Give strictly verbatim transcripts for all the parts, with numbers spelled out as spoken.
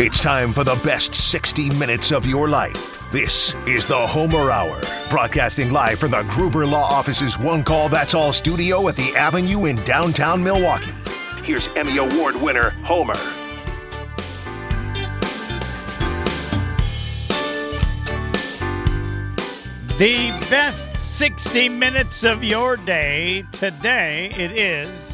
It's time for the best sixty minutes of your life. This is the Homer Hour, broadcasting live from the Gruber Law Office's One Call That's All studio at the Avenue in downtown Milwaukee. Here's Emmy Award winner, Homer. The best sixty minutes of your day. Today it is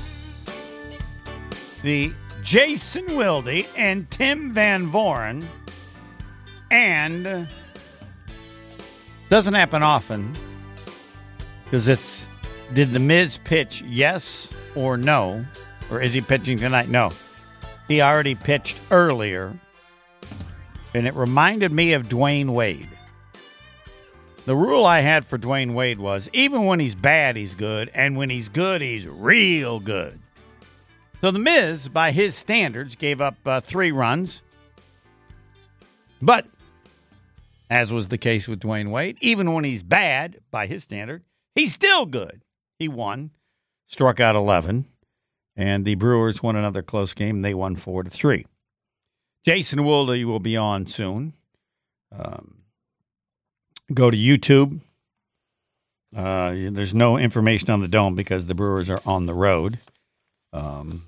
the Jason Wilde and Tim Van Voren, and doesn't happen often because it's, did the Miz pitch yes or no, or is he pitching tonight? No. He already pitched earlier, and it reminded me of Dwayne Wade. The rule I had for Dwayne Wade was, even when he's bad, he's good, and when he's good, he's real good. So the Miz, by his standards, gave up uh, three runs. But, as was the case with Dwayne Wade, even when he's bad, by his standard, he's still good. He won, struck out eleven, and the Brewers won another close game. They won four to three. Jason Wilde will be on soon. Um, go to YouTube. Uh, there's no information on the Dome because the Brewers are on the road. Um,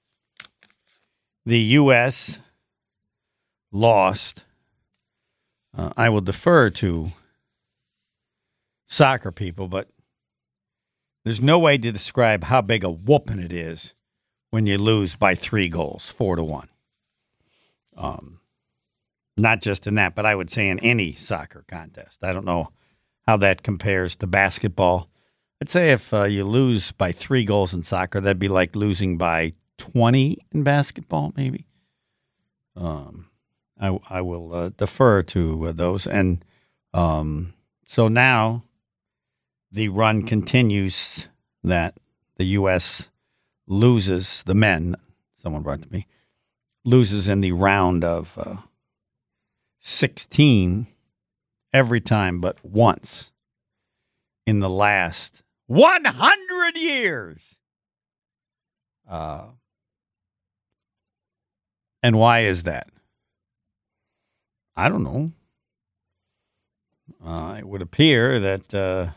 the U S lost. Uh, I will defer to soccer people, but there's no way to describe how big a whooping it is when you lose by three goals, four to one. Um, not just in that, but I would say in any soccer contest. I don't know how that compares to basketball. I'd say if uh, you lose by three goals in soccer, that'd be like losing by twenty in basketball, maybe. Um, I, I will uh, defer to uh, those. And um, so now the run continues that the U S loses, the men, someone brought to me, loses in the round of uh, sixteen every time but once in the last one hundred years. Uh, and why is that? I don't know. Uh, it would appear that uh,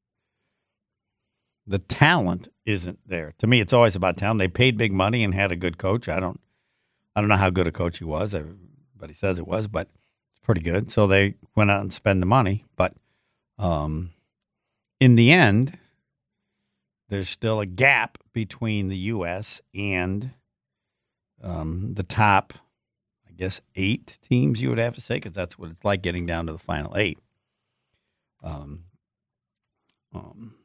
the talent isn't there. To me, it's always about talent. They paid big money and had a good coach. I don't, I don't know how good a coach he was. Everybody says it was, but it's pretty good. So they went out and spent the money. But um, in the end, there's still a gap between the U S and um, the top, I guess, eight teams, you would have to say, because that's what it's like getting down to the final eight. Um, um,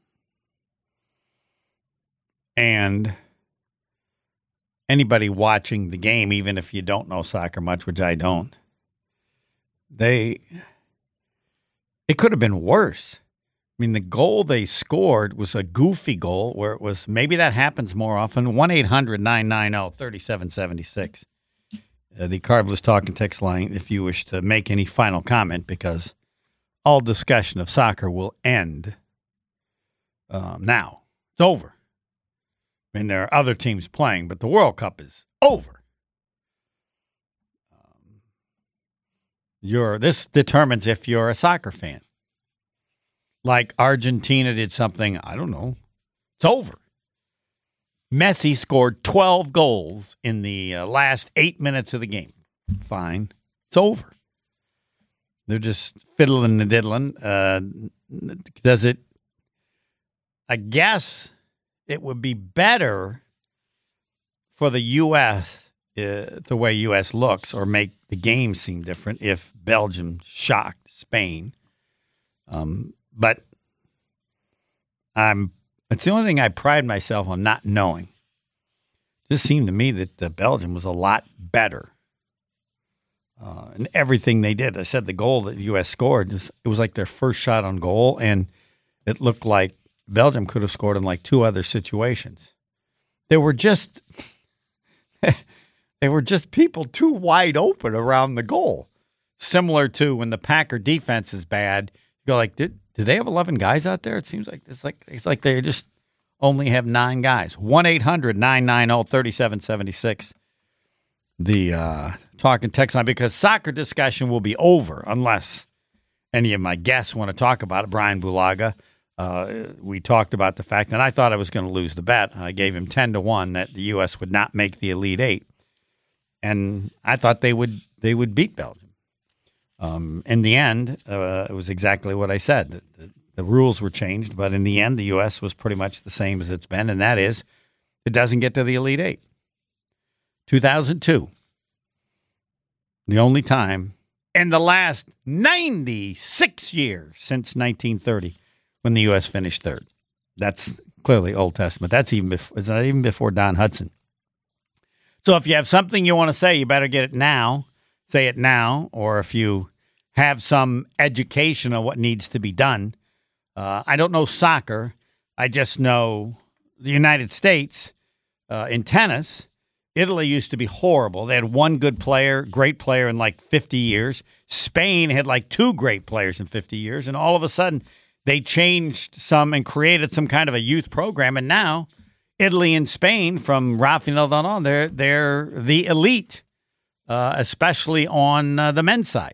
and anybody watching the game, even if you don't know soccer much, which I don't, they it could have been worse. I mean, the goal they scored was a goofy goal where it was, maybe that happens more often, one eight hundred nine nine zero three seven seven six. Uh, the Carbless Talk and Text line if you wish to make any final comment, because all discussion of soccer will end um, now. It's over. I mean, there are other teams playing, but the World Cup is over. Um, you're, this determines if you're a soccer fan. Like Argentina did something, I don't know, it's over. Messi scored twelve goals in the uh, last eight minutes of the game. Fine. It's over. They're just fiddling and diddling. Uh, does it, I guess it would be better for the U S, uh, the way U S looks, or make the game seem different if Belgium shocked Spain. Um, but I'm, it's the only thing I pride myself on not knowing. It just seemed to me that uh, Belgium was a lot better uh, in everything they did. I said the goal that the U S scored, it was like their first shot on goal, and it looked like Belgium could have scored in like two other situations. They were just they were just people too wide open around the goal. Similar to when the Packer defense is bad, you go like, did do they have eleven guys out there? It seems like it's like it's like they just only have nine guys. one eight hundred nine nine zero three seven seven six. the uh, talk and text line because soccer discussion will be over unless any of my guests want to talk about it. Brian Bulaga, uh, we talked about the fact, and I thought I was going to lose the bet. I gave him ten to one that the U S would not make the Elite Eight, and I thought they would they would beat Belgium. Um, in the end, uh, it was exactly what I said. The, the, the rules were changed, but in the end, the U S was pretty much the same as it's been, and that is it doesn't get to the Elite Eight. two thousand two, the only time in the last ninety-six years since nineteen thirty when the U S finished third. That's clearly Old Testament. That's even before, it's not even before Don Hudson. So if you have something you want to say, you better get it now. Say it now, or if you have some education on what needs to be done. Uh, I don't know soccer. I just know the United States uh, in tennis. Italy used to be horrible. They had one good player, great player in like fifty years. Spain had like two great players in fifty years. And all of a sudden, they changed some and created some kind of a youth program. And now, Italy and Spain, from Rafael Nadal on, they're, they're the elite. Uh, especially on uh, the men's side.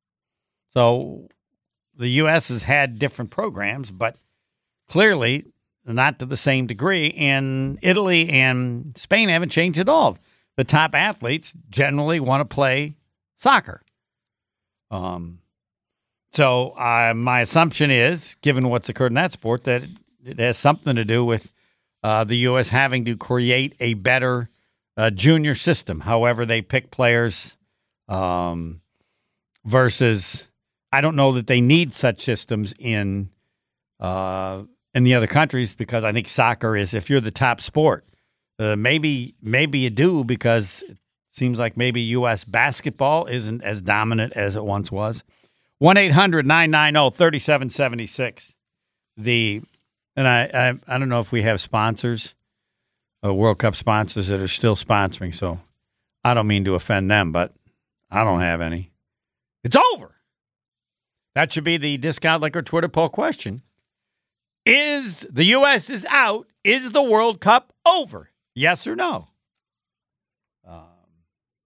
So the U S has had different programs, but clearly not to the same degree. And Italy and Spain haven't changed at all. The top athletes generally want to play soccer. Um, so uh, my assumption is, given what's occurred in that sport, that it has something to do with uh, the U S having to create a better Uh, junior system, however they pick players, um, versus I don't know that they need such systems in uh, in the other countries because I think soccer is, if you're the top sport, uh, maybe maybe you do because it seems like maybe U S basketball isn't as dominant as it once was. one eight hundred nine nine zero three seven seven six. The and I, I I don't know if we have sponsors. Uh, World Cup sponsors that are still sponsoring, so I don't mean to offend them, but I don't have any. It's over. That should be the Discount Liquor Twitter poll question. Is the U S is out? Is the World Cup over? Yes or no? Um,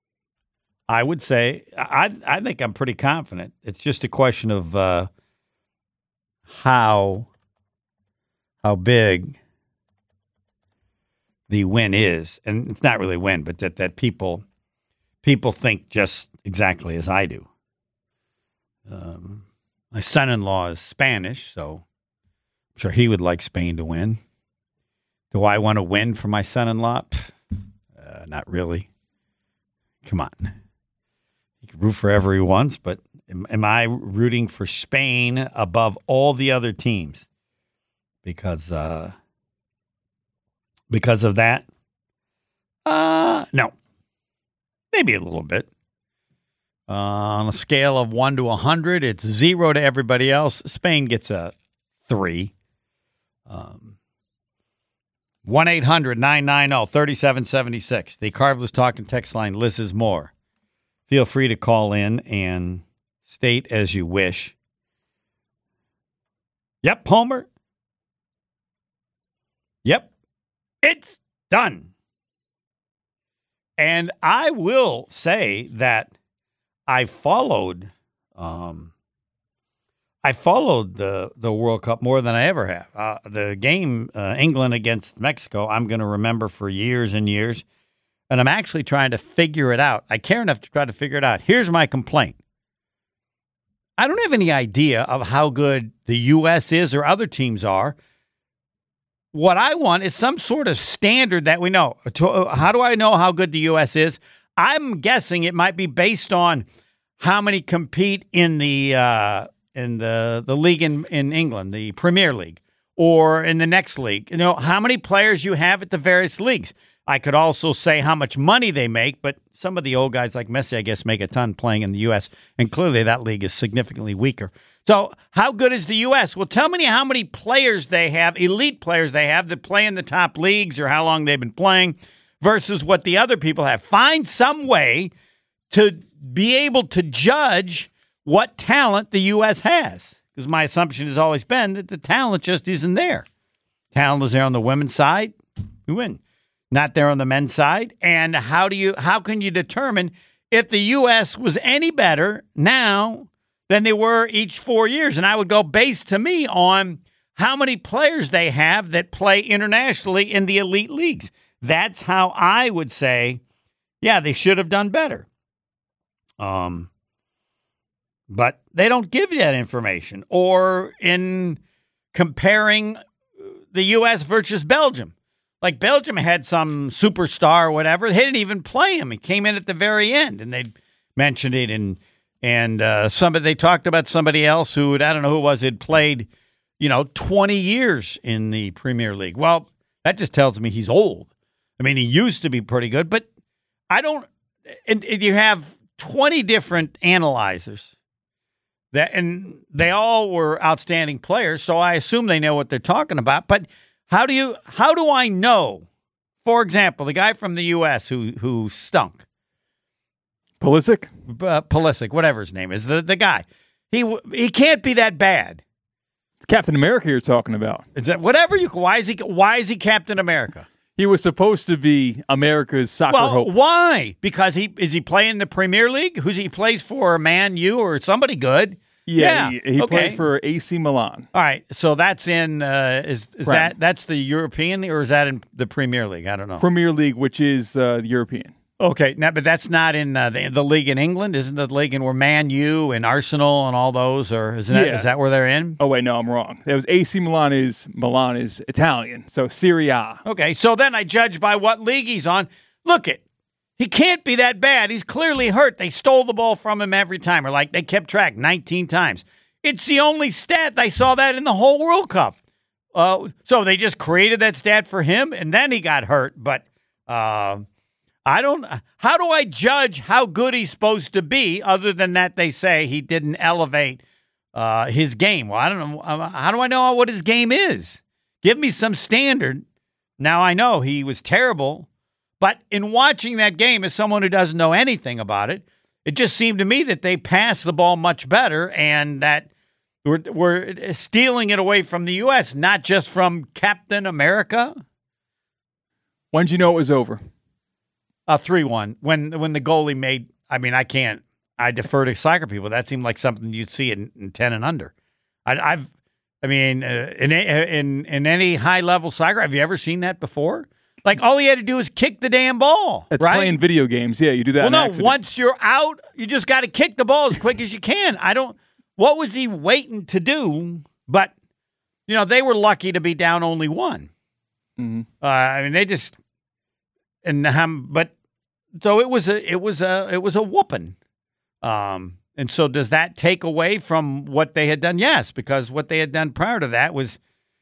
I would say, I I think I'm pretty confident. It's just a question of uh, how how big the win is, and it's not really a win, but that, that people people think just exactly as I do. Um, my son-in-law is Spanish, so I'm sure he would like Spain to win. Do I want to win for my son-in-law? Pff, uh, not really. Come on. He can root for whoever he wants, but am, am I rooting for Spain above all the other teams? Because... Uh, Because of that? Uh, no. Maybe a little bit. Uh, on a scale of one to one hundred, it's zero to everybody else. Spain gets a three. Um, one eight hundred nine nine zero three seven seven six. The Carbless Talk and Text line, Liz is more. Feel free to call in and state as you wish. Yep, Homer. Yep. It's done. And I will say that I followed um, I followed the, the World Cup more than I ever have. Uh, the game, uh, England against Mexico, I'm going to remember for years and years. And I'm actually trying to figure it out. I care enough to try to figure it out. Here's my complaint. I don't have any idea of how good the U S is or other teams are. What I want is some sort of standard that we know. How do I know how good the U S is? I'm guessing it might be based on how many compete in the uh, in the the league in, in England, the Premier League, or in the next league. You know, how many players you have at the various leagues. I could also say how much money they make, but some of the old guys like Messi, I guess, make a ton playing in the U S, and clearly that league is significantly weaker. So how good is the U S? Well, tell me how many players they have, elite players they have that play in the top leagues or how long they've been playing versus what the other people have. Find some way to be able to judge what talent the U S has, because my assumption has always been that the talent just isn't there. Talent is there on the women's side. We win. not there on the men's side. And how do you how can you determine if the U S was any better now than they were each four years? And I would go based to me on how many players they have that play internationally in the elite leagues. That's how I would say, yeah, they should have done better. Um, but they don't give you that information. Or in comparing the U S versus Belgium. Like Belgium had some superstar or whatever. They didn't even play him. He came in at the very end, and they mentioned it. And and uh, somebody they talked about somebody else who, I don't know who it was, had played, you know, twenty years in the Premier League. Well, that just tells me he's old. I mean, he used to be pretty good, but I don't. And, and you have twenty different analyzers that, and they all were outstanding players. So I assume they know what they're talking about. But how do you? How do I know? For example, the guy from the U S who who stunk, Pulisic, uh, Pulisic, whatever his name is, the the guy. He he can't be that bad. It's Captain America you're talking about. Is that whatever you? Why is he? Why is he Captain America? He was supposed to be America's soccer well, hope. Why? Because he is he playing the Premier League? Who's he plays for? Man U or somebody good? Yeah, yeah. he, he okay. played for A C Milan. All right, so that's in uh, is is Right. that that's the European or is that in the Premier League? I don't know. Premier League, which is uh, the European. Okay, now, but that's not in uh, the, the league in England, isn't the league in where Man U and Arsenal and all those are? Is that Yeah. is that where they're in? Oh wait, no, I'm wrong. It was A C Milan is Milan is Italian, so Serie A. Okay, so then I judge by what league he's on. Look it. He can't be that bad. He's clearly hurt. They stole the ball from him every time, or like they kept track nineteen times. It's the only stat. I saw that in the whole World Cup. Uh, so they just created that stat for him, and then he got hurt. But uh, I don't – how do I judge how good he's supposed to be other than that they say he didn't elevate uh, his game? Well, I don't know. How do I know what his game is? Give me some standard. Now, I know he was terrible, but in watching that game as someone who doesn't know anything about it, it just seemed to me that they passed the ball much better and that we're, we're stealing it away from the U S, not just from Captain America. When did you know it was over? Uh, three one. When when the goalie made, I mean, I can't, I defer to soccer people. That seemed like something you'd see in, in ten and under. I, I've, I mean, uh, in, in, in any high-level soccer, have you ever seen that before? Like, all he had to do is kick the damn ball, It's right? playing video games. Yeah, you do that. Well, in no, accident. once you're out, you just got to kick the ball as quick as you can. I don't, what was he waiting to do? But, you know, they were lucky to be down only one. Mm-hmm. Uh, I mean, they just, and um, but, so it was a, it was a, it was a whooping. Um, and so does that take away from what they had done? Yes, because what they had done prior to that was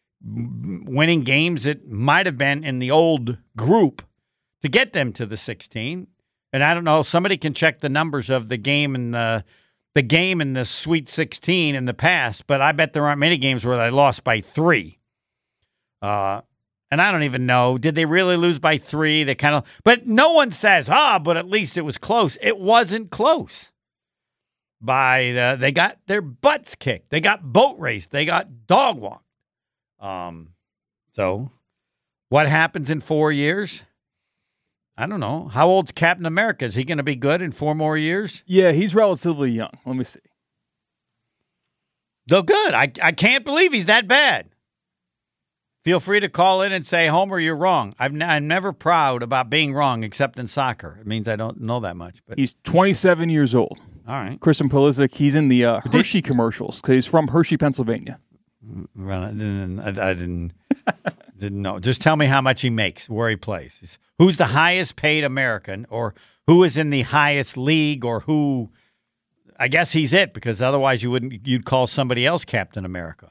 winning games that might have been in the old group to get them to the sixteen. And I don't know, somebody can check the numbers of the game and the the game in the Sweet sixteen in the past, but I bet there aren't many games where they lost by three. Uh, and I don't even know, did they really lose by three? They kind of, but no one says, ah, but at least it was close. It wasn't close. By the, they got their butts kicked. They got boat raced. They got dog walked. Um, so what happens in four years? I don't know. How old's Captain America? Is he going to be good in four more years? Yeah, he's relatively young. Let me see. Go good. I, I can't believe he's that bad. Feel free to call in and say, Homer, you're wrong. I've n- I'm never proud about being wrong, except in soccer. It means I don't know that much. But He's twenty-seven years old. all right. Christian Pulisic, he's in the uh, Hershey commercials because he's from Hershey, Pennsylvania. Well, I didn't, I, I didn't, didn't know. Just tell me how much he makes, where he plays. Who's the highest paid American, or who is in the highest league, or who? I guess he's it, because otherwise you wouldn't. You'd call somebody else Captain America.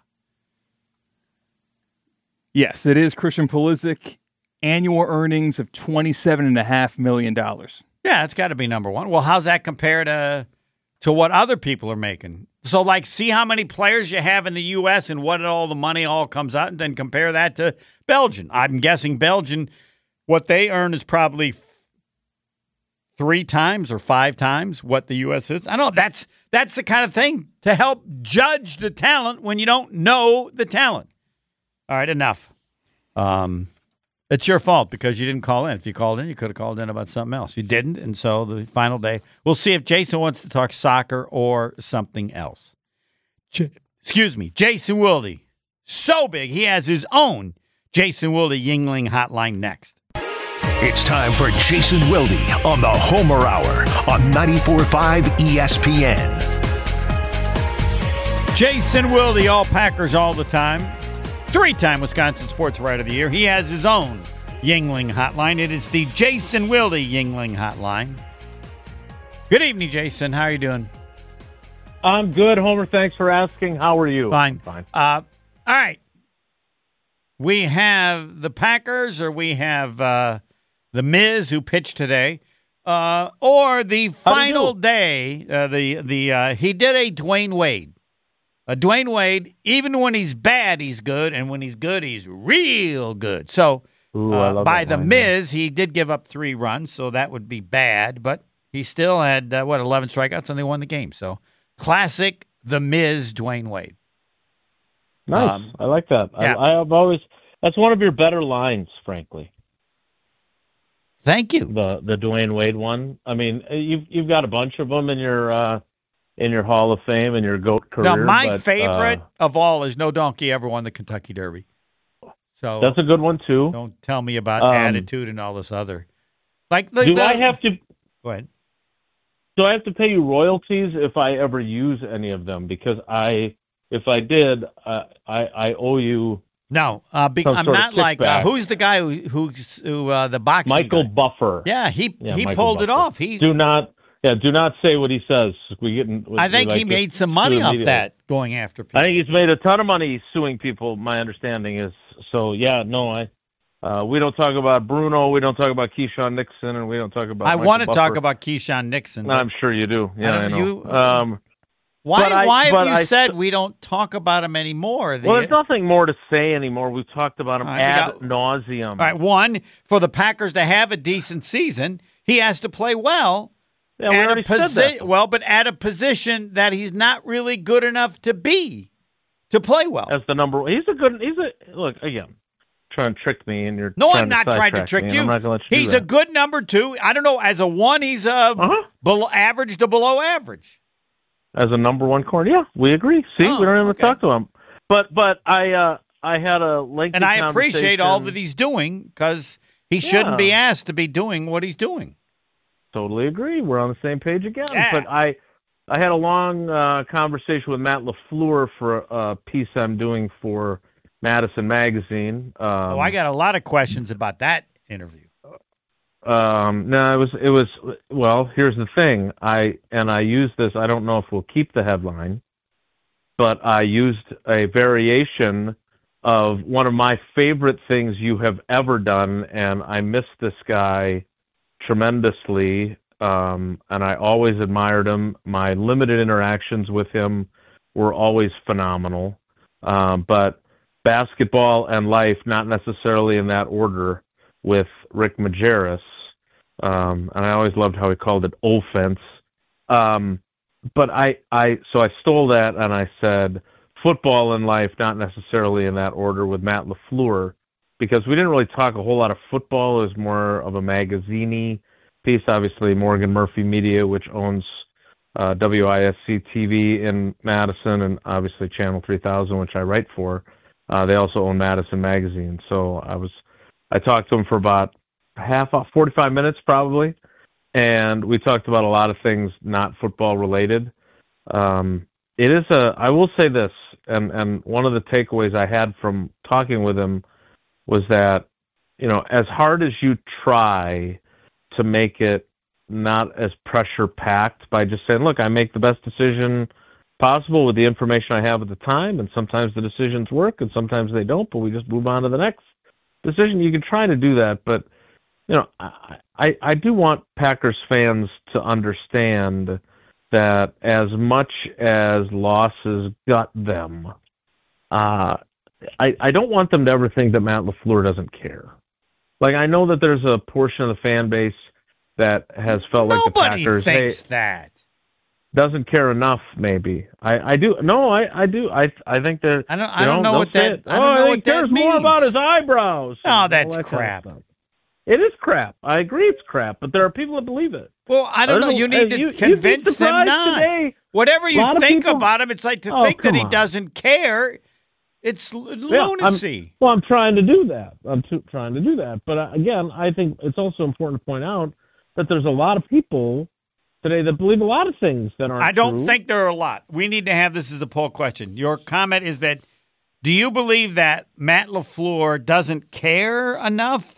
Yes, it is Christian Pulisic. Annual earnings of twenty-seven and a half million dollars. Yeah, it's got to be number one. Well, how's that compare to to what other people are making? So, like, see how many players you have in the U S and what all the money all comes out, and then compare that to Belgium. I'm guessing Belgium, what they earn is probably f- three times or five times what the U S is. I know that's that's the kind of thing to help judge the talent when you don't know the talent. All right, enough. Um, It's your fault because you didn't call in. If you called in, you could have called in about something else. You didn't, and so the final day, we'll see if Jason wants to talk soccer or something else. J- Excuse me, Jason Wilde. So big, he has his own Jason Wilde Yingling hotline next. It's time for Jason Wilde on the Homer Hour on ninety-four point five E S P N. Jason Wilde, all Packers all the time. Three-time Wisconsin Sports Writer of the Year. He has his own Yingling hotline. It is the Jason Wilde Yingling hotline. Good evening, Jason. How are you doing? I'm good, Homer. Thanks for asking. How are you? Fine. Fine. Uh, all right. We have the Packers, or we have uh, the Miz, who pitched today, uh, or the final day. Uh, the the uh, he did a Dwayne Wade. Uh, Dwayne Wade, even when he's bad, he's good, and when he's good, he's real good. So Ooh, I uh, love by that the line, Miz, he did give up three runs, so that would be bad, but he still had, uh, what, eleven strikeouts, and they won the game. So classic the Miz, Dwayne Wade. Nice. Um, I like that. yeah. I, I've always that's one of your better lines, frankly. Thank you. The the Dwayne Wade one. I mean, you've you've got a bunch of them in your uh, in your Hall of Fame and your GOAT career. Now, my but, favorite uh, of all is no donkey ever won the Kentucky Derby. So that's a good one too. don't tell me about Um, attitude and all this other. Like, like Do the, I have to? Go ahead. Do I have to pay you royalties if I ever use any of them? Because I, if I did, uh, I I owe you. No, uh, be, Some I'm sort of not like uh, kickback. who's the guy who who's who uh, the boxing Michael guy. Buffer. Yeah, he Yeah, he Michael pulled it Buffer. off. He Do not, yeah, do not say what he says. We get. In, I we think like he to made some money sue off immediately. that going after people. I think he's made a ton of money suing people. My understanding is so. Yeah, no, I. Uh, we don't talk about Bruno. We don't talk about Keyshawn Nixon, and we don't talk about. I Michael want to Buffer. talk about Keyshawn Nixon. No, I'm sure you do. Yeah, I, don't- know. you- um, why but I- why have but you I- said we don't talk about him anymore? The- well, there's nothing more to say anymore. We've talked about him All right, we ad got- nauseum. All right, one, for the Packers to have a decent season, he has to play well. yeah, we at already a said posi- that. Well, but at a position that he's not really good enough to be, to play well. As the number, he's a good. He's a look again. Trying to trick me, and you're No, trying I'm not to trying to sidetrack trick me, and you. I'm not gonna let you He's do a that. good number two. I don't know. As a one, he's uh, Uh-huh. below average to below average. As a number one corner. Yeah, we agree. See, Oh, we don't even okay. talk to him. But but I uh, I had a lengthy And I appreciate all conversation- that he's doing because he shouldn't be Yeah. asked to be doing what he's doing. Totally agree. We're on the same page again. Yeah. But I I had a long uh, conversation with Matt LaFleur for a piece I'm doing for Madison Magazine. Um, oh, I got a lot of questions about that interview. Um, no, it was it was well. Here's the thing. I and I used this. I don't know if we'll keep the headline, but I used a variation of one of my favorite things you have ever done, and I miss this guy tremendously. Um, and I always admired him. My limited interactions with him were always phenomenal. Um, but basketball and life, not necessarily in that order, with Rick Majerus. Um, and I always loved how he called it offense. Um, but I, I, so I stole that and I said football and life, not necessarily in that order, with Matt LaFleur, because we didn't really talk a whole lot of football. It was more of a magazine-y piece. Obviously, Morgan Murphy Media, which owns uh, W I S C T V in Madison, and obviously Channel three thousand, which I write for. Uh, they also own Madison Magazine. So I was, I talked to him for about half, forty-five minutes probably, and we talked about a lot of things not football related. Um, it is a, I will say this, and, and one of the takeaways I had from talking with him was that, you know, as hard as you try to make it not as pressure packed by just saying, look, I make the best decision possible with the information I have at the time, and sometimes the decisions work and sometimes they don't, but we just move on to the next decision. You can try to do that, but you know, I, I, I do want Packers fans to understand that as much as losses gut them, uh, I, I don't want them to ever think that Matt LaFleur doesn't care. Like, I know that there's a portion of the fan base that has felt like the Nobody Packers. thinks hey, that. doesn't care enough. Maybe I, I do. No, I, I do. I I think that I don't. I you don't know they'll what say that. it, I oh, don't know he what that cares means. more about his eyebrows. Oh, and all that's that kind of crap. stuff. It is crap. I agree, it's crap. But there are people that believe it. Well, I don't know. There's a- You need uh, to you- you'd be convince them surprised not. today. Whatever A you lot of think people- about him, it's like to Oh, think that come he on. doesn't care. It's l- Yeah, I'm- lunacy. Well, I'm trying to do that. I'm t- trying to do that. But uh, again, I think it's also important to point out that there's a lot of people today that believe a lot of things that aren't I don't true. think there are a lot. We need to have this as a poll question. Your comment is that, do you believe that Matt LaFleur doesn't care enough?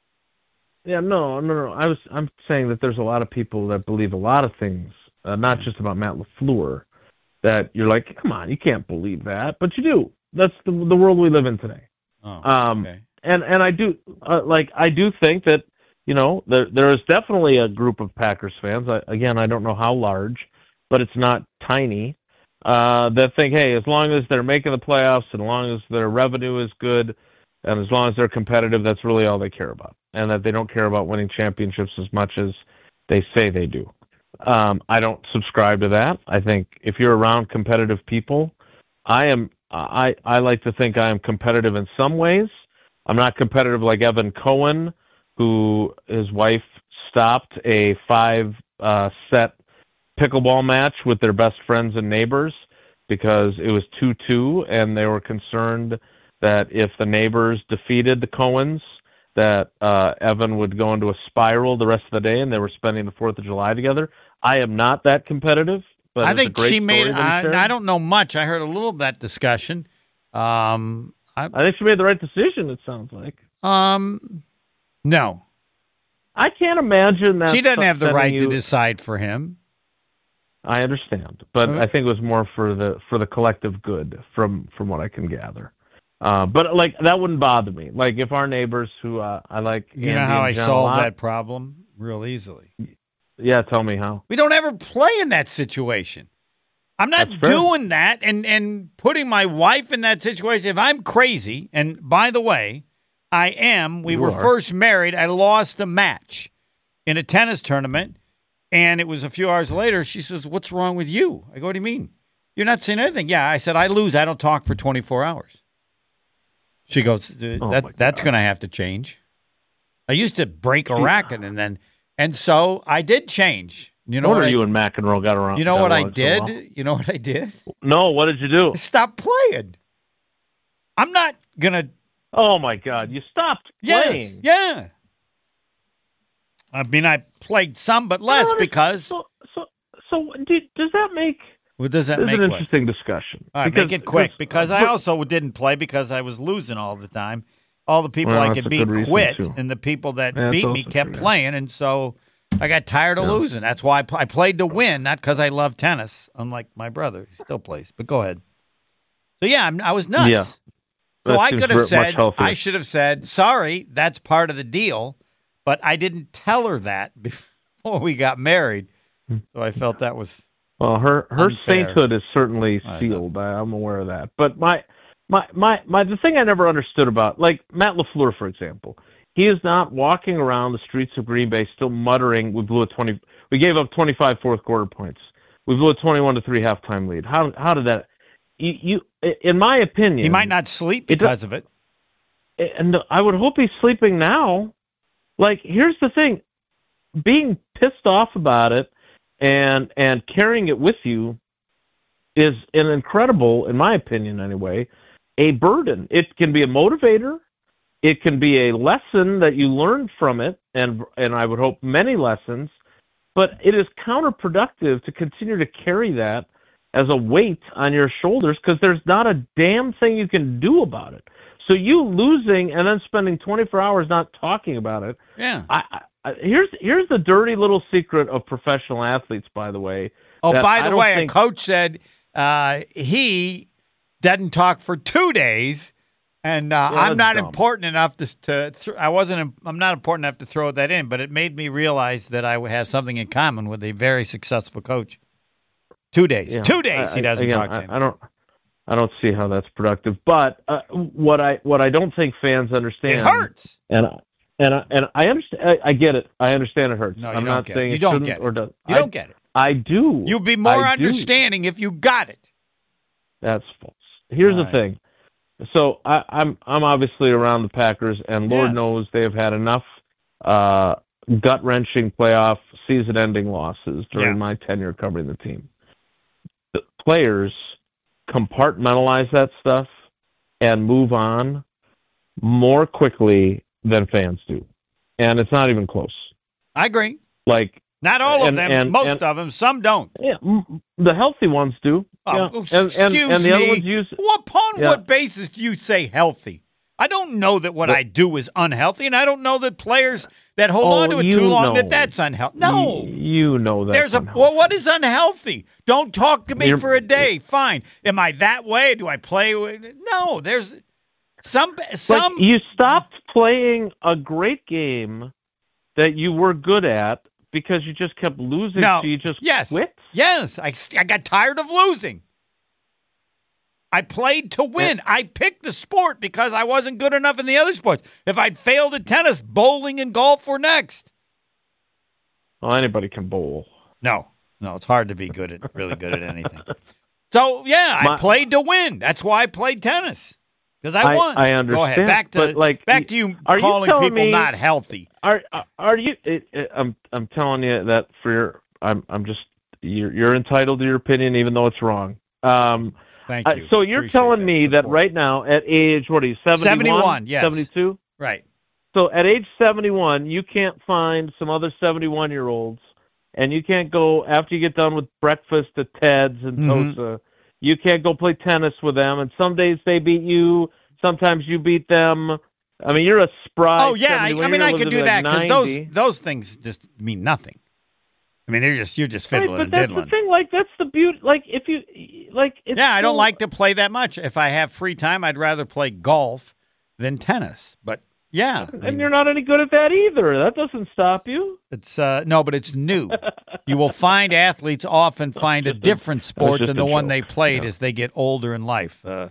Yeah, no, no, no. I was, I'm saying that there's a lot of people that believe a lot of things, uh, not just about Matt LaFleur, that you're like, come on, you can't believe that, but you do. That's the the world we live in today. Oh, Um, okay. and and I do uh, like I do think that you know there there is definitely a group of Packers fans. I, again, I don't know how large, but it's not tiny. Uh, that think, hey, as long as they're making the playoffs, and as long as their revenue is good, and as long as they're competitive, that's really all they care about, and that they don't care about winning championships as much as they say they do. Um, I don't subscribe to that. I think if you're around competitive people, I am. I, I like to think I am competitive in some ways. I'm not competitive like Evan Cohen, who his wife stopped a five uh, set pickleball match with their best friends and neighbors because it was two two, and they were concerned that if the neighbors defeated the Cohens, that uh, Evan would go into a spiral the rest of the day, and they were spending the fourth of July together. I am not that competitive. But I it's a think great she made. story that he shared. I, I don't know much. I heard a little of that discussion. Um, I, I think she made the right decision, it sounds like. um, no, I can't imagine that. she doesn't have the sending right you, to decide for him. I understand, but Uh-huh. I think it was more for the for the collective good, from from what I can gather. Uh, but like that wouldn't bother me. Like if our neighbors, who uh, I like, You Andy know how and I John a solve lot- that problem real easily. Yeah, tell me how. We don't ever play in that situation. I'm not That's fair. doing that and, and putting my wife in that situation. If I'm crazy, and by the way, I am, we You were are. first married. I lost a match in a tennis tournament, and it was a few hours later. She says, "What's wrong with you?" I go, "What do you mean? You're not saying anything." Yeah, I said, "I lose. I don't talk for twenty-four hours." She goes, "That Oh, my That's God. going to have to change." I used to break a racket, and then, and so I did change. You know what what are I, you and McEnroe got around? You know got what I along so did? well? You know what I did? No, what did you do? I stopped playing. I'm not gonna. Oh my God, you stopped Yes, playing. yeah. I mean, I played some, but less No, because. So, so, so do, does that make? What does that This is make? an What? interesting discussion. All right, Because- make it quick because I but- also didn't play because I was losing all the time. All the people Well, I that's could a beat good reason, quit, too. and the people that Yeah, that's beat me also kept true, yeah. playing, and so I got tired of Yeah. losing. That's why I, pl- I played to win, not because I love tennis. Unlike my brother, he still plays. But go ahead. So yeah, I'm, I was nuts. Yeah. So That I seems could ver- have much said, healthier. I should have said, sorry, that's part of the deal. But I didn't tell her that before we got married. So I felt that was Well, her her Unfair. sainthood is certainly I know. sealed. I, I'm aware of that. But my my my my the thing I never understood about, like Matt LaFleur, for example, he is not walking around the streets of Green Bay still muttering, "We blew a twenty, we gave up twenty-five fourth quarter points, we blew a twenty-one to three halftime lead." How how did that? You, you in my opinion, he might not sleep It because of it. and I would hope he's sleeping now. Like, here's the thing: being pissed off about it and and carrying it with you is an incredible, in my opinion anyway, a burden. It can be a motivator. It can be a lesson that you learn from it, and and I would hope many lessons. But it is counterproductive to continue to carry that as a weight on your shoulders because there's not a damn thing you can do about it. So you losing and then spending twenty-four hours not talking about it. Yeah. I, I, here's here's the dirty little secret of professional athletes, by the way. Oh, that by I the don't way, think- a coach said uh, he doesn't talk for two days, and uh, Yeah, I'm not that's dumb. important enough to. to th- I wasn't. I'm not important enough to throw that in, but it made me realize that I would have something in common with a very successful coach. Two days. Yeah, Two days. I- he doesn't again, talk to I, him. I don't. I don't see how that's productive. But uh, what I what I don't think fans understand. It hurts. And I- and I, and I understand. I, I get it. I understand it hurts. No, you I'm don't not get it. saying You it don't shouldn't get it. or does. You I, don't get it. I do. You'd be more I do. understanding if you got it. That's false. Here's All the right. thing. So I, I'm I'm obviously around the Packers, and Lord Yes. knows they have had enough uh, gut wrenching playoff season ending losses during Yeah. my tenure covering the team. The players compartmentalize that stuff and move on more quickly than fans do, and it's not even close. I agree. Like Not all And- of them. and- most and- of them. Some don't. yeah, m- the healthy ones do. Oh, yeah. oh, and, and, excuse and the me. other ones use. Well, upon Yeah. what basis do you say healthy? I don't know that what Well- I do is unhealthy, and I don't know that players that hold Oh, on to it you too long know. that that's unhealthy. No. Y- you know that. There's a well. What is unhealthy? Don't talk to me You're- for a day. Fine. Am I that way? Do I play? With, no. There's some some. Like, you stopped playing a great game that you were good at because you just kept losing, No. so you just yes. quit? Yes. I I got tired of losing. I played to win. I picked the sport because I wasn't good enough in the other sports. If I'd failed at tennis, bowling and golf were next. Well, anybody can bowl. No, no, it's hard to be good at really good at anything. So yeah, I My- played to win. That's why I played tennis because I I- won. I Go ahead. understand, Back to but, like, back to you are you calling telling people me- not healthy. Are are you? It, it, I'm I'm telling you that for your. I'm I'm just you're you're entitled to your opinion, even though it's wrong. Um, Thank uh, you. so you're Appreciate telling me that support. right now at age what are you seventy-one? seventy-one, yes. seventy-two. Right. So at age seventy-one, you can't find some other seventy-one-year-olds, and you can't go after you get done with breakfast at Ted's and Mhm. Tosa. You can't go play tennis with them, and some days they beat you. Sometimes you beat them. I mean, you're a spry. Oh yeah, I, I mean I could do that because those ninety. those things just mean nothing. I mean they're just you're just Right, fiddling but and that's diddling. the thing. Like that's the beauty. Like if you like. It's Yeah, I don't so- like to play that much. If I have free time, I'd rather play golf than tennis. But yeah, I mean, And you're not any good at that either. That doesn't stop you. it's uh, no, but it's new. You will find athletes often find a just a- different sport just than a the one joke. they played Yeah. as they get older in life. Uh,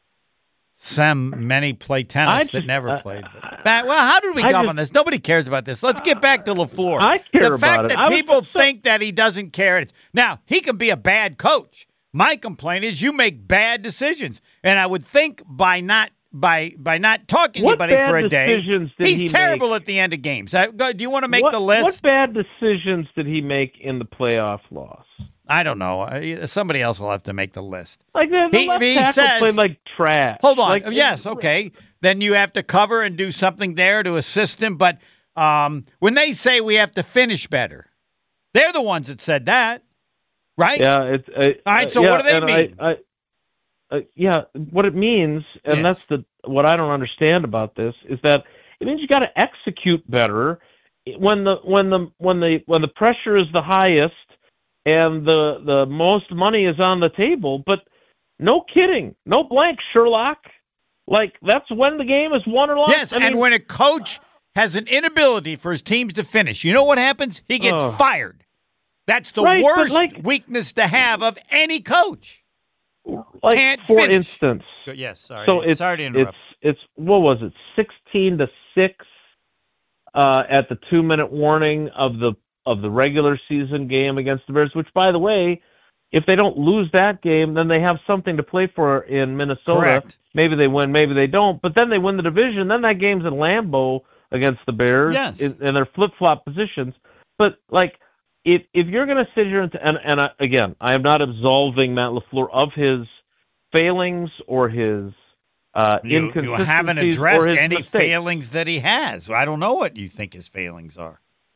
some many play tennis I that just- never I- played. But, Back- well, how did we I come just- on this? Nobody cares about this. Let's get back to LaFleur. I care the about fact it. that I was people so- think that he doesn't care. Now he can be a bad coach. My complaint is you make bad decisions, and I would think by not by by not talking to What anybody bad for a day, decisions did he's he terrible make? at the end of games. Uh, go- do you want to make what, the list? What bad decisions did he make in the playoff loss? I don't know. Uh, Somebody else will have to make the list. Like the, the He- left he tackle says- played like trash. Hold on. Like, yes, okay. Then you have to cover and do something there to assist him. But um, when they say we have to finish better, they're the ones that said that, right? Yeah. It's uh, All right, so yeah, what do they and mean? I, I, uh, yeah. What it means, and Yes. that's the what I don't understand about this is that it means you got to execute better when the when the when the when the pressure is the highest and the the most money is on the table. But no kidding, no blank, Sherlock. Like that's when the game is won or lost. Yes, I and mean, when a coach has an inability for his teams to finish, you know what happens? He gets Ugh. fired. That's the Right, but worst like- weakness to have of any coach. like can't for finish. instance. Yes, sorry. So it's sorry to interrupt. it's it's what was it sixteen to six uh, at the two minute warning of the of the regular season game against the Bears. Which, by the way, if they don't lose that game, then they have something to play for in Minnesota. Correct. Maybe they win, maybe they don't. But then they win the division. Then that game's in Lambeau against the Bears. Yes. in, in their flip flop positions. But like. If if you're going to sit here and and, and I, again, I am not absolving Matt LaFleur of his failings or his uh, You, you inconsistencies haven't or addressed his any mistakes. failings that he has. I don't know what you think his failings are.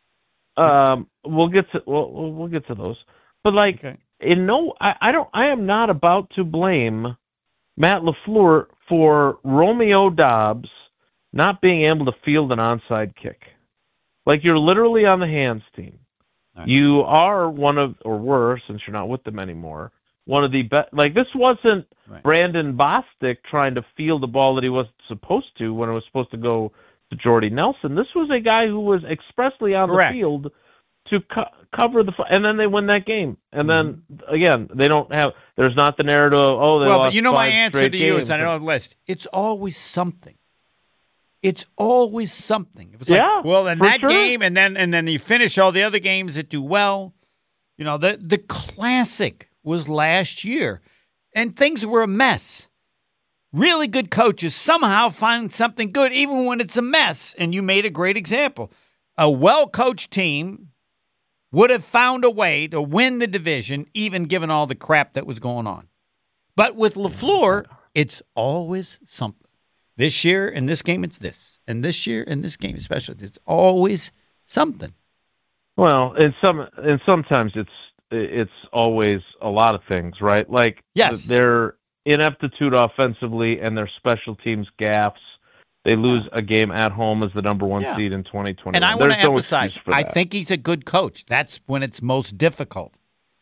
Um, we'll get to we'll we'll we'll get to those. But like, Okay. in no, I, I don't. I am not about to blame Matt LaFleur for Romeo Dobbs not being able to field an onside kick. Like you're literally on the hands team. Right. You are one of, or were, since you're not with them anymore, one of the best. Like this wasn't Right. Brandon Bostic trying to field the ball that he wasn't supposed to when it was supposed to go to Jordy Nelson. This was a guy who was expressly on Correct. the field to co- cover the, and then they win that game. And then again, they don't have. There's not the narrative. Oh, they Well, lost but you know my five answer straight to you games. is I know the list. It's always something. It's always something. If it's Yeah, like, well, in for that sure. game, and then and then you finish all the other games that do well. You know, the, the Classic was last year, and things were a mess. Really good coaches somehow find something good, even when it's a mess, and you made a great example. A well-coached team would have found a way to win the division, even given all the crap that was going on. But with LaFleur, it's always something. This year, in this game, it's this. And this year, in this game, especially, it's always something. Well, and some and sometimes it's it's always a lot of things, right? Like yes. their ineptitude offensively and their special teams gaffes. They lose a game at home as the number one yeah. seed in twenty twenty-one. And I want to no emphasize, I think he's a good coach. That's when it's most difficult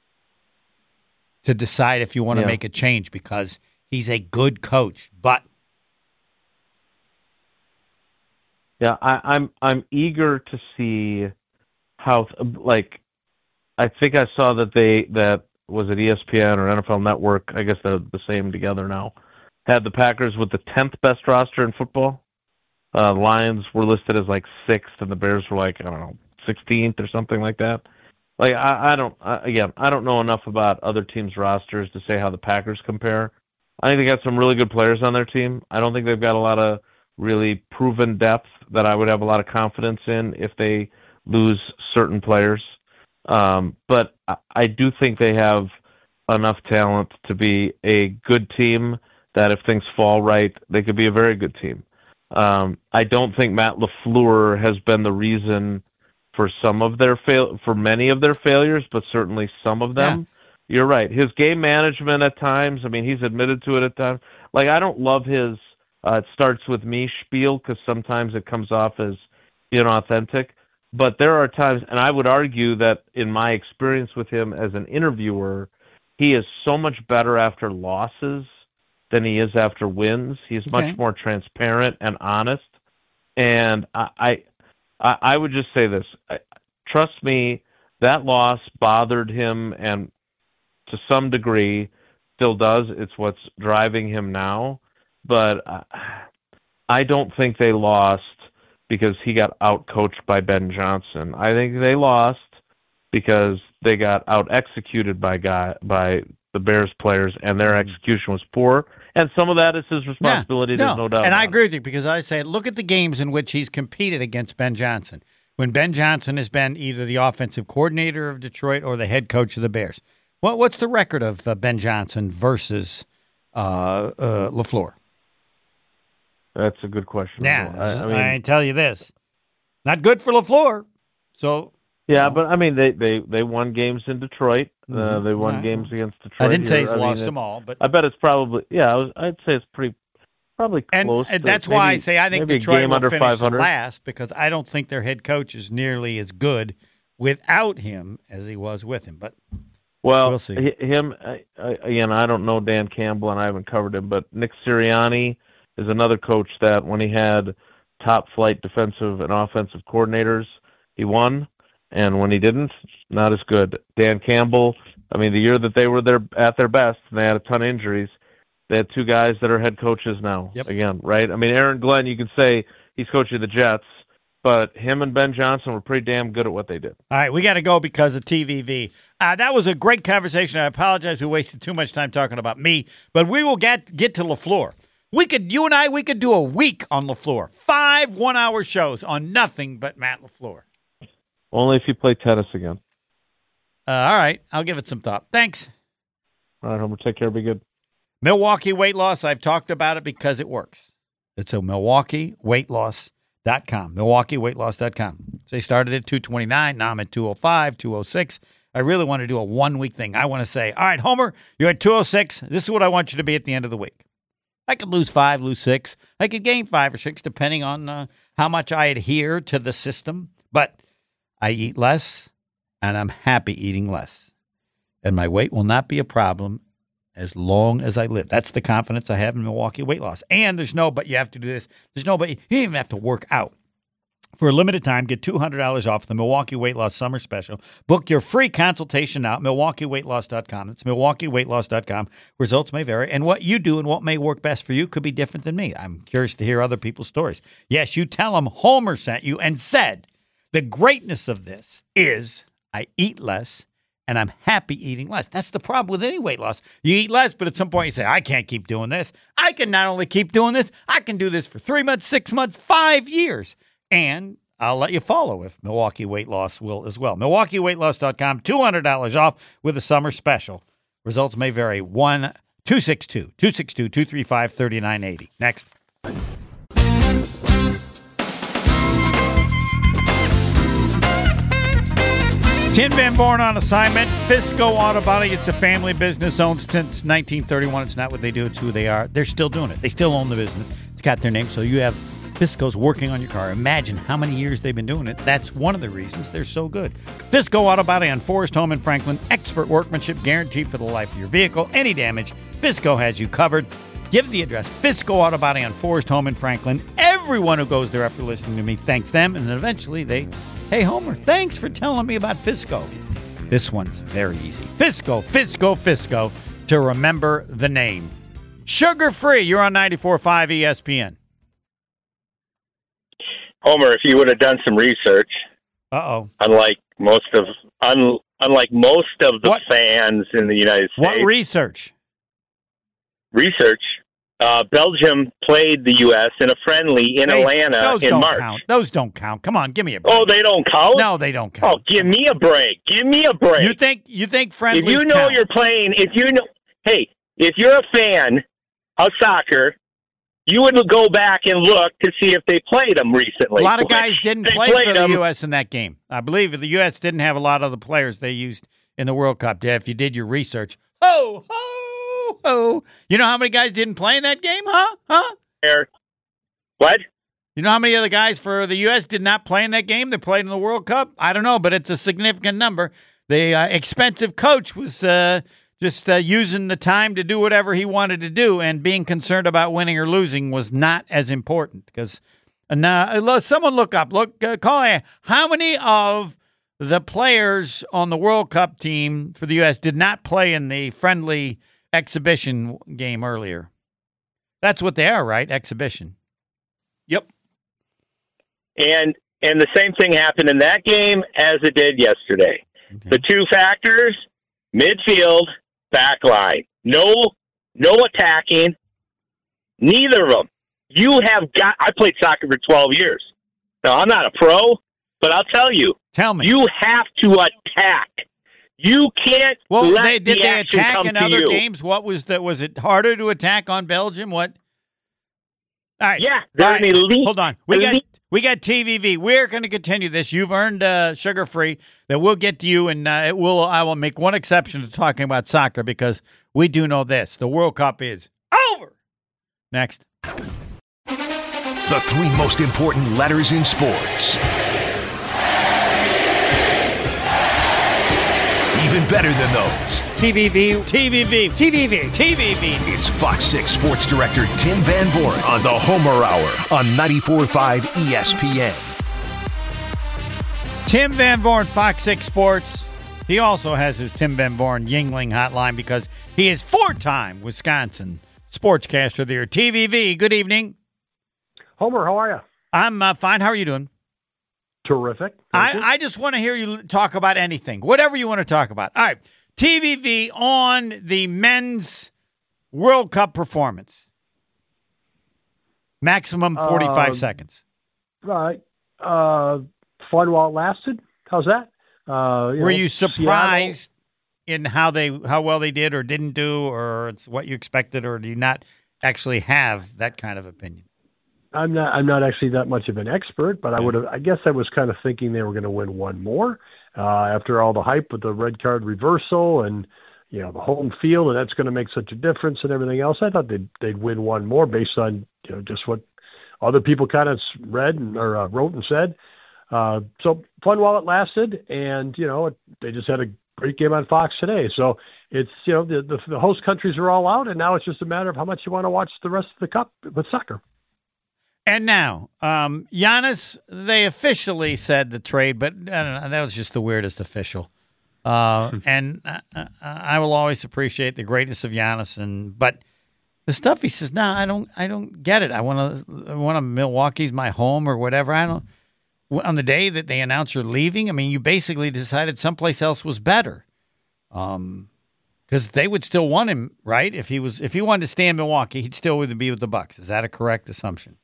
to decide if you want to yeah. make a change because he's a good coach. But yeah, I, I'm I'm eager to see how like I think I saw that they that was it E S P N or N F L Network. I guess they're the same together now. Had the Packers with the tenth best roster in football. Uh, Lions were listed as like sixth, and the Bears were like I don't know sixteenth or something like that. Like I, I don't I, again I don't know enough about other teams' rosters to say how the Packers compare. I think they got some really good players on their team. I don't think they've got a lot of really proven depth that I would have a lot of confidence in if they lose certain players. Um, but I, I do think they have enough talent to be a good team. That if things fall right, they could be a very good team. Um, I don't think Matt LaFleur has been the reason for some of their fail for many of their failures, but certainly some of them. Yeah. You're right. His game management at times, I mean, he's admitted to it at times. Like, I don't love his uh, it starts with me spiel because sometimes it comes off as inauthentic. But there are times, and I would argue that in my experience with him as an interviewer, he is so much better after losses than he is after wins. He's okay. much more transparent and honest. And I, I, I would just say this: I, trust me, that loss bothered him, and to some degree, still does. It's what's driving him now. But I, I don't think they lost because he got out-coached by Ben Johnson. I think they lost because they got out-executed by guy by the Bears players, and their execution was poor. And some of that is his responsibility, yeah, there's no, no doubt. And I it. agree with you because I say, look at the games in which he's competed against Ben Johnson. When Ben Johnson has been either the offensive coordinator of Detroit or the head coach of the Bears. What, what's the record of uh, Ben Johnson versus uh, uh, LaFleur? That's a good question. Yeah, I, I, mean, I tell you this. Not good for LaFleur. So Yeah, but I mean, they, they, they won games in Detroit. Mm-hmm. Uh, they won right. games against Detroit. I didn't say here. he's I lost mean, them all, but I bet it's probably yeah. I was, I'd say it's pretty probably close. And, and to that's maybe, why I say I think Detroit will finish five hundred. last because I don't think their head coach is nearly as good without him as he was with him. But well, we'll see. Him I, I, again. I don't know Dan Campbell, and I haven't covered him, but Nick Sirianni is another coach that when he had top flight defensive and offensive coordinators, he won. And when he didn't, not as good. Dan Campbell, I mean, the year that they were there at their best, and they had a ton of injuries, they had two guys that are head coaches now. Yep. Again, right? I mean, Aaron Glenn, you can say he's coaching the Jets, but him and Ben Johnson were pretty damn good at what they did. All right, we got to go because of T V V. Uh, that was a great conversation. I apologize we wasted too much time talking about me, but we will get get to LaFleur. We could, you and I, we could do a week on LaFleur. Five one-hour shows on nothing but Matt LaFleur. Only if you play tennis again. Uh, all right. I'll give it some thought. Thanks. All right, Homer. Take care. Be good. Milwaukee Weight Loss. I've talked about it because it works. It's a Milwaukee Weight Loss dot com. Milwaukee Weight Loss dot com. So they started at two twenty-nine. Now I'm at two oh five, two oh six. I really want to do a one-week thing. I want to say, all right, Homer, you're at two oh six. This is what I want you to be at the end of the week. I could lose five, lose six. I could gain five or six, depending on uh, how much I adhere to the system. But I eat less, and I'm happy eating less. And my weight will not be a problem as long as I live. That's the confidence I have in Milwaukee Weight Loss. And there's no, but you have to do this. There's no, but you don't even have to work out. For a limited time, get two hundred dollars off the Milwaukee Weight Loss Summer Special. Book your free consultation now at Milwaukee Weight Loss dot com. It's Milwaukee Weight Loss dot com. Results may vary, and what you do and what may work best for you could be different than me. I'm curious to hear other people's stories. Yes, you tell them Homer sent you and said, the greatness of this is I eat less and I'm happy eating less. That's the problem with any weight loss. You eat less, but at some point you say, I can't keep doing this. I can not only keep doing this, I can do this for three months, six months, five years. And I'll let you follow if Milwaukee Weight Loss will as well. Milwaukee Weight Loss dot com, two hundred dollars off with a summer special. Results may vary. one two six two, two six two, two three five, three nine eight zero. Next. Tim Van Born on assignment. Fisco Auto Body. It's a family business owned since nineteen thirty-one. It's not what they do, it's who they are. They're still doing it. They still own the business. It's got their name. So you have Fisco's working on your car. Imagine how many years they've been doing it. That's one of the reasons they're so good. Fisco Auto Body on Forest Home in Franklin. Expert workmanship guaranteed for the life of your vehicle. Any damage, Fisco has you covered. Give the address, Fisco Auto Body on Forest Home in Franklin. Everyone who goes there after listening to me thanks them, and then eventually they, hey, Homer, thanks for telling me about Fisco. This one's very easy. Fisco, Fisco, Fisco, to remember the name. Sugar-free, you're on ninety-four point five E S P N. Homer, if you would have done some research, Uh-oh. unlike most of un, unlike most of the What? fans in the United States, What research? research, uh, Belgium played the U S in a friendly in They- Atlanta those in don't March. count. Those don't count. Come on, give me a break. Oh, they don't count? No, they don't Oh, count. give me a break. Give me a break. You think you think friendlies if you know count? you're playing, if you know, hey, if you're a fan of soccer, you would go back and look to see if they played them recently. A lot of guys didn't They play played for the them. U S in that game. I believe the U S didn't have a lot of the players they used in the World Cup. If you did your research, ho, ho, ho. You know how many guys didn't play in that game, huh? Huh? What? You know how many other guys for the U S did not play in that game that played in the World Cup? I don't know, but it's a significant number. The uh, expensive coach was uh, just uh, using the time to do whatever he wanted to do, and being concerned about winning or losing was not as important. Because uh, now, someone look up, look, uh, call it, how many of the players on the World Cup team for the U S did not play in the friendly exhibition game earlier? That's what they are, right? Exhibition. Yep. And and the same thing happened in that game as it did yesterday. Okay. The two factors: midfield, back line. No, no attacking. Neither of them. You have got. I played soccer for twelve years. Now I'm not a pro, but I'll tell you. Tell me. You have to attack. You can't. Well, let they, did the they action attack come in to other you. games? What was the? Was it harder to attack on Belgium? What? All right. Yeah, they're All right. an elite. Hold on. We got elite. we got T V V. We're going to continue this. You've earned uh, sugar free. That we'll get to you, and uh, it will. I will make one exception to talking about soccer, because we do know this: the World Cup is over. Next. The three most important letters in sports. Even better than those. T V V. T V V. T V V. T V V. It's Fox six Sports Director Tim Van Born on the Homer Hour on ninety-four point five E S P N. Tim Van Born, Fox six Sports. He also has his Tim Van Born Yingling hotline because he is four-time Wisconsin Sportscaster of the Year. T V V, good evening. Homer, how are you? I'm uh, fine. How are you doing? Terrific. Thank you. I, I just want to hear you talk about anything, whatever you want to talk about. All right. T V V on the men's World Cup performance. Maximum forty-five Um, seconds. Right. Uh, fun while it lasted. How's that? Uh, you Were know, you Seattle- surprised in how they how well they did or didn't do, or it's what you expected, or do you not actually have that kind of opinion? I'm not. I'm not actually that much of an expert, but I would have. I guess I was kind of thinking they were going to win one more uh, after all the hype with the red card reversal and you know the home field, and that's going to make such a difference and everything else. I thought they'd they'd win one more based on you know just what other people kind of read and, or uh, wrote and said. Uh, so fun while it lasted, and you know it, they just had a great game on Fox today. So it's you know the, the the host countries are all out, and now it's just a matter of how much you want to watch the rest of the cup with soccer. And now, um, Giannis, they officially said the trade, but I don't know, that was just the weirdest official. Uh, and I, I, I will always appreciate the greatness of Giannis, and but the stuff he says, no, I don't, I don't get it. I want to, I want to Milwaukee's my home or whatever. I don't. On the day that they announce you're leaving, I mean, you basically decided someplace else was better. Um, because they would still want him, right? If he was, if he wanted to stay in Milwaukee, he'd still would be with the Bucks. Is that a correct assumption?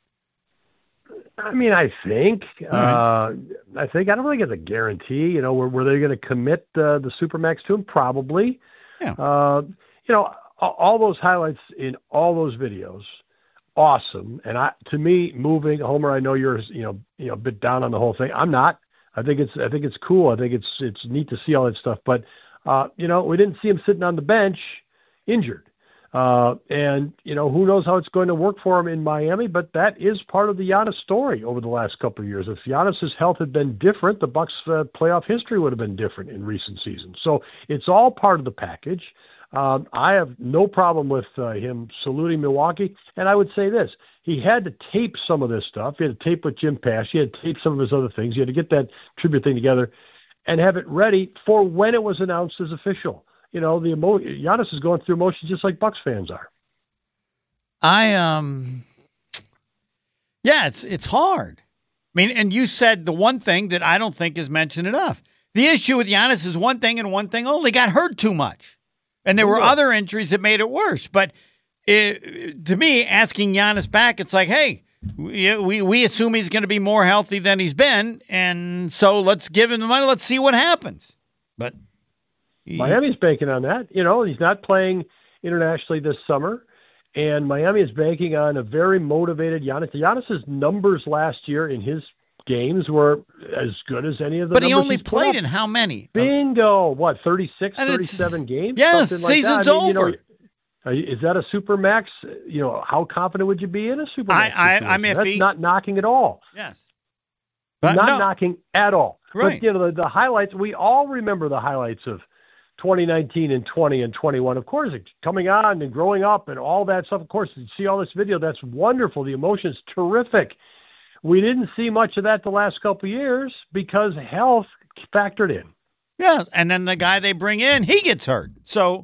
I mean, I think, uh, right. I think, I don't think it's a guarantee. You know, were, were they going to commit uh, the Supermax to him? Probably. Yeah. Uh, you know, all, all those highlights in all those videos, awesome. And I, to me, moving Homer, I know you're, you know, you know, a bit down on the whole thing. I'm not. I think it's, I think it's cool. I think it's, it's neat to see all that stuff. But uh, you know, we didn't see him sitting on the bench, injured. Uh, and, you know, who knows how it's going to work for him in Miami, but that is part of the Giannis story over the last couple of years. If Giannis's health had been different, the Bucks' uh, playoff history would have been different in recent seasons. So it's all part of the package. Um, I have no problem with uh, him saluting Milwaukee. And I would say this, he had to tape some of this stuff. He had to tape with Jim Pash. He had to tape some of his other things. He had to get that tribute thing together and have it ready for when it was announced as official. You know, the emo- Giannis is going through emotions just like Bucks fans are. I um, yeah, it's it's hard. I mean, and you said the one thing that I don't think is mentioned enough. The issue with Giannis is one thing and one thing only: got hurt too much, and there were Yeah. other injuries that made it worse. But it, to me, asking Giannis back, it's like, hey, we we, we assume he's going to be more healthy than he's been, and so let's give him the money. Let's see what happens. But Miami's banking on that. You know, he's not playing internationally this summer, and Miami is banking on a very motivated Giannis. Giannis's numbers last year in his games were as good as any of the But he numbers only he's put played up. in how many? Bingo. What, thirty-six, And it's- thirty-seven games? Yes, Something like season's that. I mean, you know, over. uh, is that a Supermax? You know, how confident would you be in a Supermax? I- I- situation? I'm That's iffy. not knocking at all. Yes. But not no. knocking at all. Right. But, you know, the, the highlights, we all remember the highlights of twenty nineteen and twenty and twenty-one. Of course, it's coming on and growing up and all that stuff. Of course, you see all this video. That's wonderful. The emotion's terrific. We didn't see much of that the last couple of years because health factored in. Yeah, and then the guy they bring in, he gets hurt. So,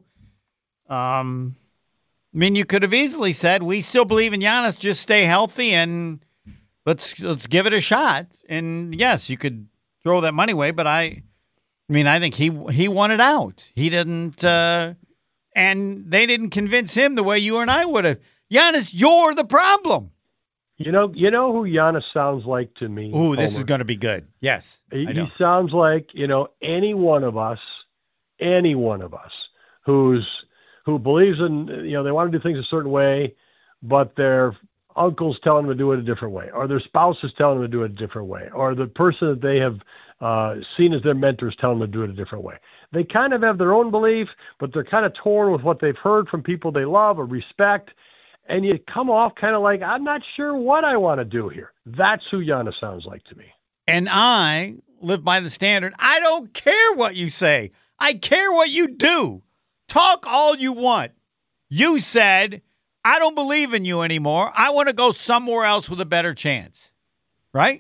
um, I mean, you could have easily said, we still believe in Giannis, just stay healthy and let's let's give it a shot. And yes, you could throw that money away, but I, I mean, I think he he wanted out. He didn't, uh, and they didn't convince him the way you and I would have. Giannis, you're the problem. You know, you know who Giannis sounds like to me? Ooh, this Homer? is going to be good. Yes, He, I know. he sounds like, you know, any one of us, any one of us who's who believes in, you know, they want to do things a certain way, but their uncle's telling them to do it a different way, or their spouse is telling them to do it a different way, or the person that they have uh, seen as their mentor is telling them to do it a different way. They kind of have their own belief, but they're kind of torn with what they've heard from people they love or respect. And you come off kind of like, I'm not sure what I want to do here. That's who Giannis sounds like to me. And I live by the standard. I don't care what you say. I care what you do. Talk all you want. You said, I don't believe in you anymore. I want to go somewhere else with a better chance. Right?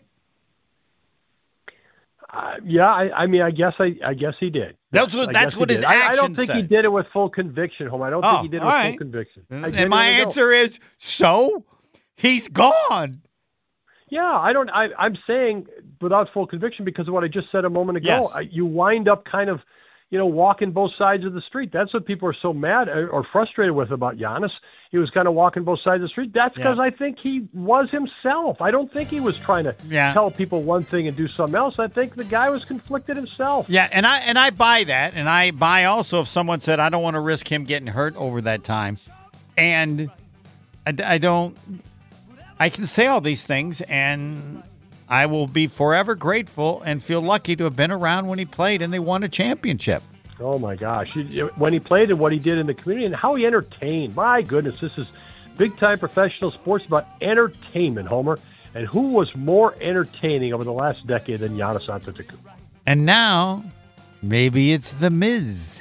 Uh, yeah, I, I mean, I guess I, I guess he did. That's what I that's guess what he his did. I, I don't actions think he said. did it with full conviction, Home. I don't Oh, think he did it all with right. full conviction. I And my genuinely don't. answer is, so he's gone. Yeah, I don't. I, I'm saying without full conviction because of what I just said a moment ago. Yes. I, you wind up kind of, you know, walking both sides of the street. That's what people are so mad or, or frustrated with about Giannis. He was kind of walking both sides of the street. That's because Yeah. I think he was himself. I don't think he was trying to Yeah. tell people one thing and do something else. I think the guy was conflicted himself. Yeah, and I and I buy that, and I buy also if someone said I don't want to risk him getting hurt over that time, and I, I don't. I can say all these things, and I will be forever grateful and feel lucky to have been around when he played and they won a championship. Oh, my gosh. You- When he played and what he did in the community and how he entertained. My goodness, this is big-time professional sports about entertainment, Homer. And who was more entertaining over the last decade than Giannis Antetokounmpo? And now, maybe it's the Miz.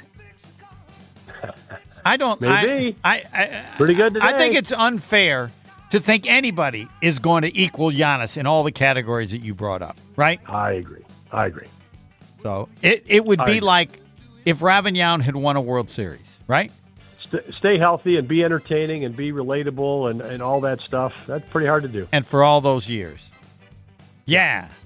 I don't. Maybe. I, I, I, Pretty good today. I think it's unfair to think anybody is going to equal Giannis in all the categories that you brought up, right? I agree. I agree. So it, it would I be agree. like if Ravignon had won a World Series, right? St- stay healthy and be entertaining and be relatable and, and all that stuff. That's pretty hard to do. And for all those years. Yeah.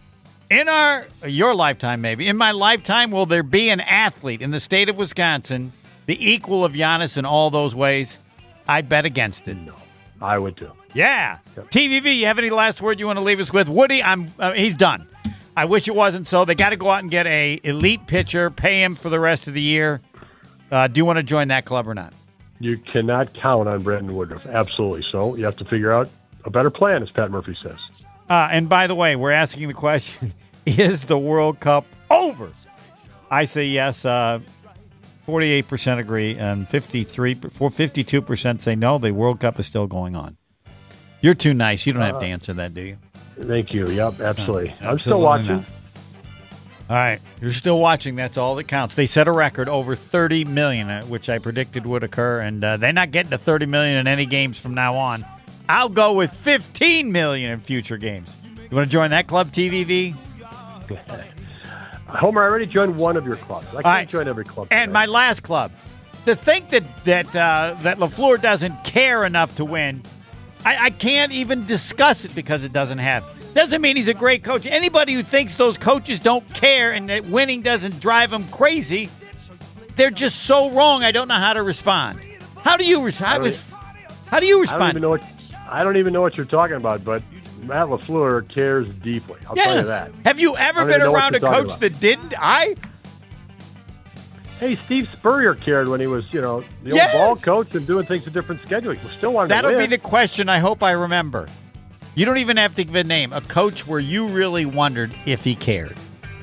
In our your lifetime, maybe in my lifetime, will there be an athlete in the state of Wisconsin the equal of Giannis in all those ways? I bet against it. No, I would too. Yeah. Yep. T V V, you have any last word you want to leave us with? Woody, I'm uh, he's done. I wish it wasn't so. They got to go out and get a elite pitcher, pay him for the rest of the year. Uh, do you want to join that club or not? You cannot count on Brandon Woodruff. Absolutely. So you have to figure out a better plan, as Pat Murphy says. Uh, and by the way, we're asking the question, is the World Cup over? I say yes. Uh, forty-eight percent agree, and fifty-three, fifty-two percent say no, the World Cup is still going on. You're too nice. You don't have to answer that, do you? Thank you. Yep, absolutely. No, I'm still absolutely watching. not. All right. You're still watching. That's all that counts. They set a record over thirty million, uh, which I predicted would occur, and uh, they're not getting to thirty million in any games from now on. I'll go with fifteen million in future games. You want to join that club, T V V? Homer, I already joined one of your clubs. I can't right. join every club. And today. my last club. To think that that uh, that LaFleur doesn't care enough to win, I, I can't even discuss it because it doesn't have. Doesn't mean he's a great coach. Anybody who thinks those coaches don't care and that winning doesn't drive them crazy, they're just so wrong. I don't know how to respond. How do you respond? How do you respond? I don't even know what I don't even know what you're talking about, but Matt LaFleur cares deeply. I'll yes. tell you that. Have you ever been around a coach that didn't? I. Hey, Steve Spurrier cared when he was, you know, the yes. old ball coach and doing things a different schedule. He still wanted That'll to win. be the question I hope I remember. You don't even have to give a name. A coach where you really wondered if he cared.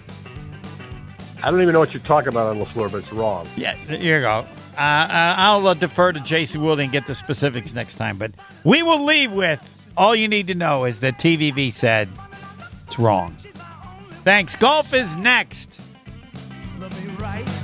I don't even know what you're talking about on LaFleur, but it's wrong. Yeah, here you go. Uh, uh, I'll uh, defer to Jason Wilde and get the specifics next time. But we will leave with all you need to know is that T V V said it's wrong. Thanks. Golf is next. Let me write